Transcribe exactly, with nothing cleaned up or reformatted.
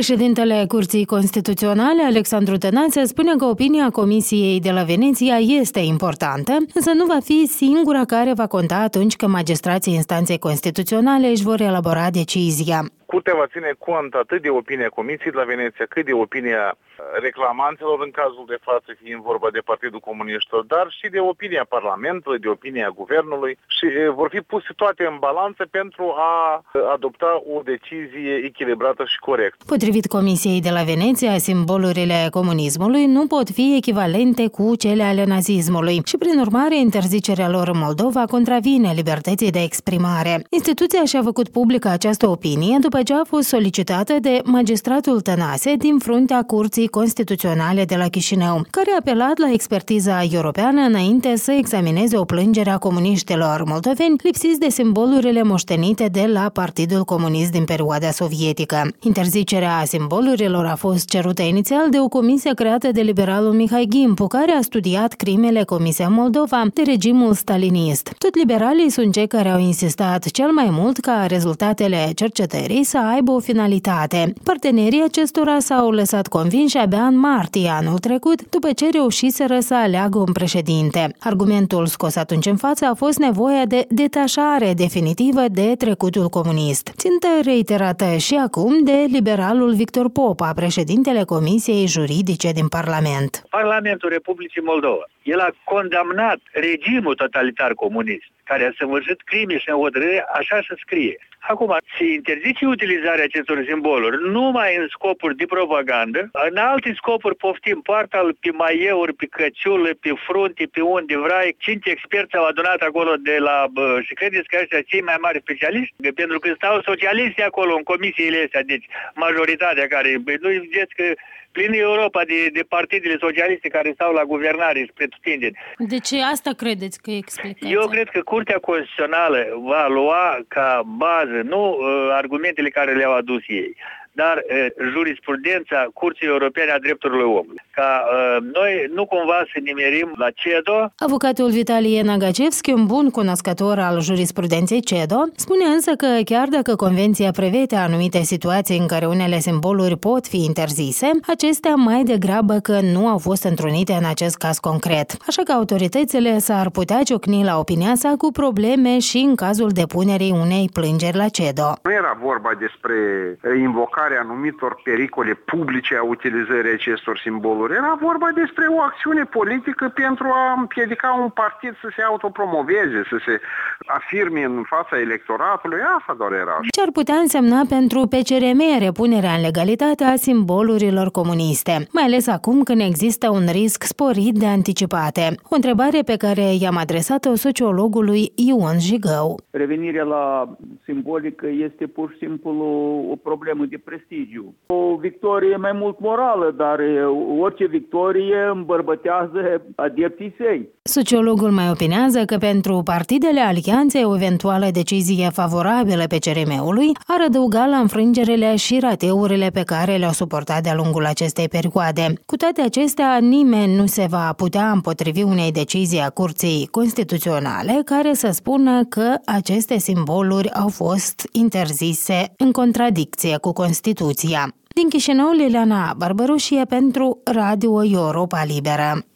Președintele Curții Constituționale, Alexandru Tănase, spune că opinia Comisiei de la Veneția este importantă, însă nu va fi singura care va conta atunci când magistrații instanței constituționale își vor elabora decizia. Curtea va ține cont atât de opinia Comisiei de la Veneția, cât de opinia reclamanților în cazul de față, fiind vorba de Partidul Comuniștilor, dar și de opinia Parlamentului, de opinia Guvernului și vor fi puse toate în balanță pentru a adopta o decizie echilibrată și corectă. Potrivit Comisiei de la Veneția, simbolurile comunismului nu pot fi echivalente cu cele ale nazismului și, prin urmare, interzicerea lor în Moldova contravine libertății de exprimare. Instituția și-a făcut publică această opinie după ce a fost solicitată de magistratul Tănase din fruntea Curții Constituționale de la Chișinău, care a apelat la expertiza europeană înainte să examineze o plângere a comuniștilor moldoveni lipsiți de simbolurile moștenite de la Partidul Comunist din perioada sovietică. Interzicerea simbolurilor a fost cerută inițial de o comisie creată de liberalul Mihai Gimpu, care a studiat crimele comise în Moldova de regimul stalinist. Tot liberalii sunt cei care au insistat cel mai mult ca rezultatele cercetării să aibă o finalitate. Partenerii acestora s-au lăsat convinși abia în martie anul trecut, după ce reușiseră să aleagă un președinte. Argumentul scos atunci în față a fost nevoia de detașare definitivă de trecutul comunist. Țintă reiterată și acum de liberalul Victor Popa, președintele Comisiei Juridice din Parlament. Parlamentul Republicii Moldova, el a condamnat regimul totalitar comunist, care a săvârșit crime și neodrăire, așa se scrie. Acum, se interzice utilizarea acestor simboluri numai în scopuri de propagandă, în alte scopuri poftim, poartă-l pe maieuri, pe căciulă, pe frunte, pe unde vrea. Cinci experți au adunat acolo de la... Bă, și credeți că ăștia cei mai mari specialiști? Pentru că stau socialiști acolo în comisiile astea, deci majoritatea care... Nu vedeți că plină Europa de, de partidele socialiste care stau la guvernare și pretutindeni. De ce asta credeți că e explicația? Eu cred că Curtea Constituțională va lua ca bază, nu uh, argumentele care le-au adus ei, dar uh, jurisprudența Curții Europene a Drepturilor Omului. Ca uh, noi nu cumva să nimerim la CEDO. Avocatul Vitalie Nagacevski, un bun cunoscător al jurisprudenței CEDO, spune însă că chiar dacă Convenția prevede anumite situații în care unele simboluri pot fi interzise, acestea mai degrabă că nu au fost întrunite în acest caz concret. Așa că autoritățile s-ar putea ciocni la opinia sa cu probleme și în cazul depunerii unei plângeri la CEDO. Nu era vorba despre invocarea anumitor pericole publice a utilizării acestor simboluri. Era vorba despre o acțiune politică pentru a împiedica un partid să se autopromoveze, să se afirme în fața electoratului. Asta doar era. Ce ar putea însemna pentru P C R M repunerea în legalitate a simbolurilor comuniste, mai ales acum când există un risc sporit de anticipate? O întrebare pe care i-am adresat-o sociologului Ion Jigău. Revenirea la simbolică este pur și simplu o problemă de prestigiu. O victorie mai mult morală, dar orice victorie îmbărbătează adepții săi. Sociologul mai opinează că pentru partidele alianței o eventuală decizie favorabilă P C R M-ului ar adăuga la înfrângerile și rateurile pe care le-au suportat de-a lungul acestei perioade. Cu toate acestea, nimeni nu se va putea împotrivi unei decizii a Curții Constituționale care să spună că aceste simboluri au fost interzise în contradicție cu Constituția. Din Chișinău, Liliana Barbaroșie pentru Radio Europa Liberă.